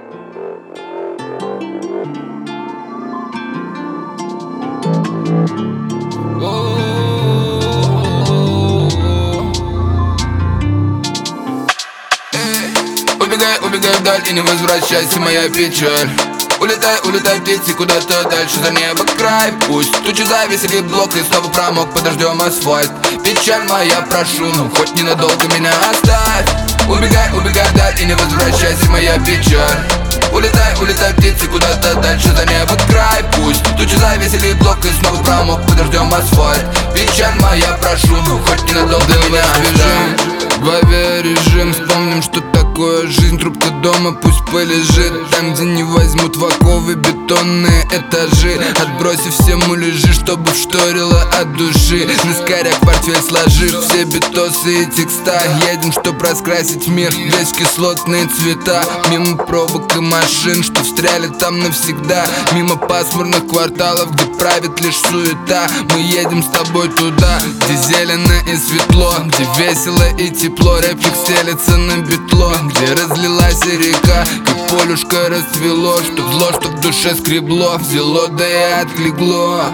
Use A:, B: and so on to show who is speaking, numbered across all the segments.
A: Убегай, убегай вдаль и не возвращайся, моя печаль. Улетай, улетай, птицы, куда-то дальше за небо край. Пусть тучи завесили блок и снова промок под дождем асфальт. Печаль моя, прошу, ну хоть ненадолго меня оставь. Убегай, убегай вдаль и не возвращайся, моя печаль. Улетай, улетай, птицы, куда-то дальше за небо край. Пусть тучи завесили блок и снова промок под дождем асфальт. Печаль моя, прошу, ну хоть ненадолго меня оставь. В авиарежим, вспомним, что такое жизнь. Трубка дома пусть полежит там, где не возьмут в оковы бетонные этажи. Отбросив все муляжи, чтобы вшторило от души. На скоряк портфель сложив все битосы и текста. Едем, чтоб раскрасить мир весь в кислотные цвета. Мимо пробок и машин, что встряли там навсегда. Мимо пасмурных кварталов, где правит лишь суета. Мы едем с тобой туда, где зелено и светло, где весело и тепло. Рэпчик стелется на битло, где разлилась река, как полюшка расцвело. Чтоб зло, чтоб в душе скребло, взяло да и отлегло.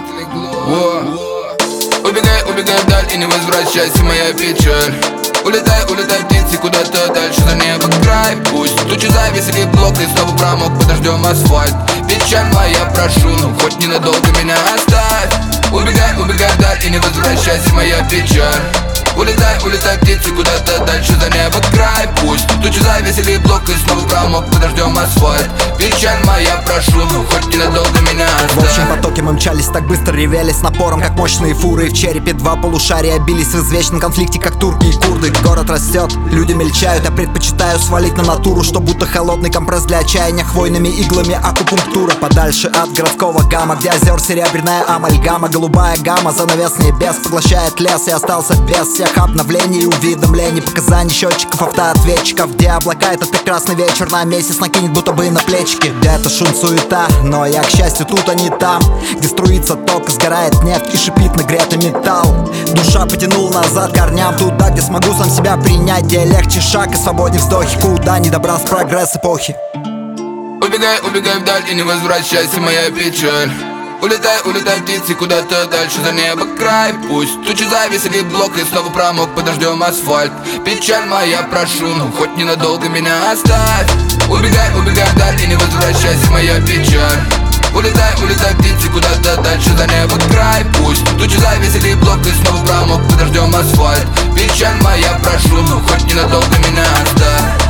A: Убегай, убегай вдаль и не возвращайся, моя печаль. Улетай, улетай, птицы, куда-то дальше за небо край. Пусть тучи завесили блок и снова промок под дождем асфальт. Печаль моя, прошу, ну хоть ненадолго меня оставь. Убегай, убегай вдаль и не возвращайся, моя печаль. Улетай, улетай, птицы, куда-то дальше за небо край. Пусть тучи завесили блок и снова промок под дождем асфальт. Печаль моя, прошу, ну хоть ненадолго меня оставь.
B: В общем потоке мы мчались, так быстро ревели с напором, как мощные фуры. В черепе два полушария бились в извечном конфликте, как турки и курды. Город растет, люди мельчают, я предпочитаю свалить на натуру, что будто холодный компресс для отчаяния, хвойными иглами акупунктура. Подальше от городского гамма, где озер серебряная амальгама. Голубая гамма, занавес небес поглощает лес. И остался без всех обновлений и уведомлений, показаний счетчиков, автоответчиков. Где облака, этот прекрасный вечер на месяц накинет будто бы на плечики. Где-то шум, суета, но я, к счастью, тут, а не там, где струится ток, сгорает нефть и шипит нагретый металл. Душа потянул назад корням, туда, где смогу сам себя принять, где легче шаг и свободней вздохи, куда не добрался прогресс эпохи.
A: Убегай, убегай вдаль и не возвращайся, моя печаль. Улетай, улетай, птицы, куда-то дальше за небо край. Пусть тучи завесили блок и снова промок под дождем асфальт. Печаль моя, прошу, ну хоть ненадолго меня оставь. Убегай, убегай вдаль и не возвращайся, моя печаль. Улетай, улетай, птицы, куда-то дальше за небо край. Пусть тучи завесили блок и снова промок под дождем асфальт. Печаль моя, прошу, ну хоть ненадолго меня оставь.